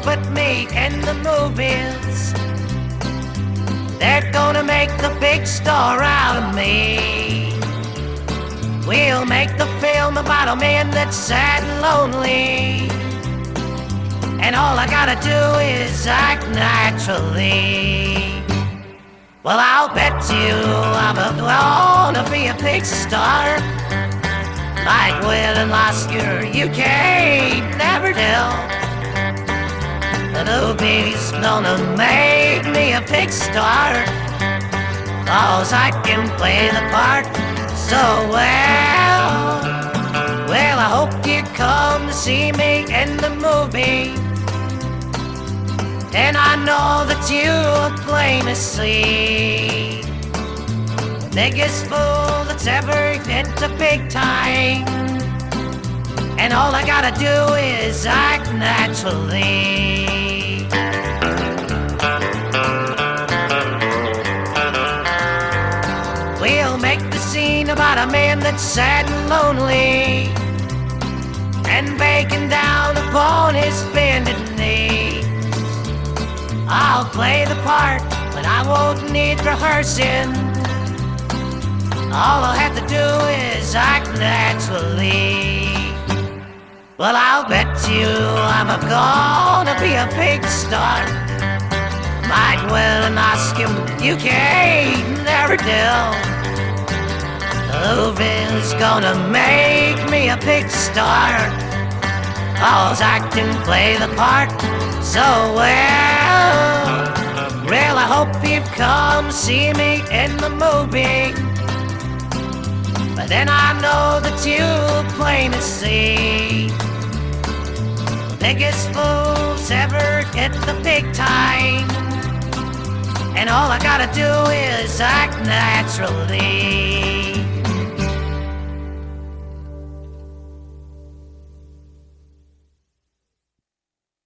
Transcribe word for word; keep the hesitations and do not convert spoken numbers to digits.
put me in the movies. They're gonna make the big star out of me. We'll make the film about a man that's sad and lonely, and all I gotta do is act naturally. Well, I'll bet you I'm gonna be a big star, like Will last year. You can't never tell. The movie's gonna make me a big star, 'cause I can play the part so well. Well, I hope you come to see me in the movie, and I know that you'll plainly see the biggest fool that's ever hit the big time, and all I gotta do is act naturally. We'll make the scene about a man that's sad and lonely, and begging down upon his bended knee. I'll play the part, but I won't need rehearsing. All I'll have to do is act naturally. Well, I'll bet you I'm gonna be a big star, might well and ask him, you can't never tell. Movie's gonna make me a big star, 'cause I can play the part so well. Well, I hope you come see me in the movie, but then I know that you'll plainly see the biggest fools ever hit the big time, and all I gotta do is act naturally.